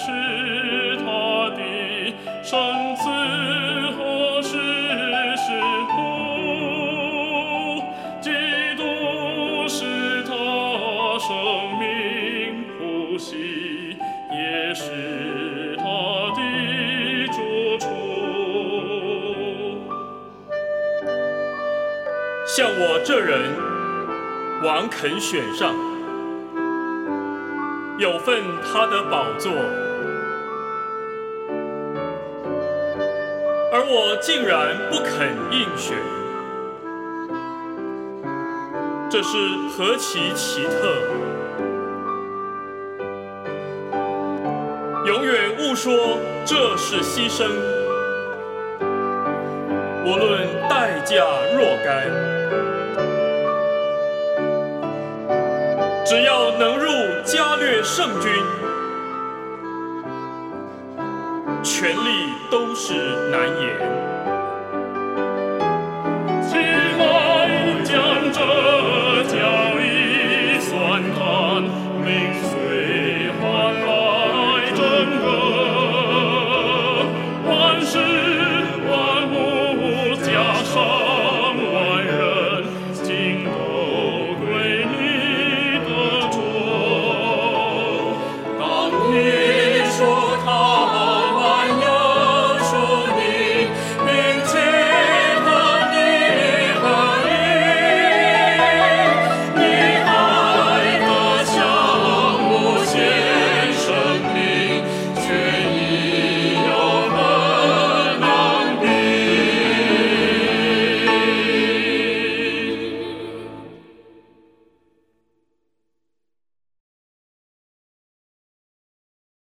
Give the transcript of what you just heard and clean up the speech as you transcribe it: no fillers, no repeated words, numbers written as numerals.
是他的生死何时是苦，基督是他生命呼吸，也是他的住处。 像我这人，王肯选上，有份他的宝座，而我竟然不肯应选，这是何其奇特！永远勿说这是牺牲，无论代价若干，只要能入加略圣军，权力都是难言。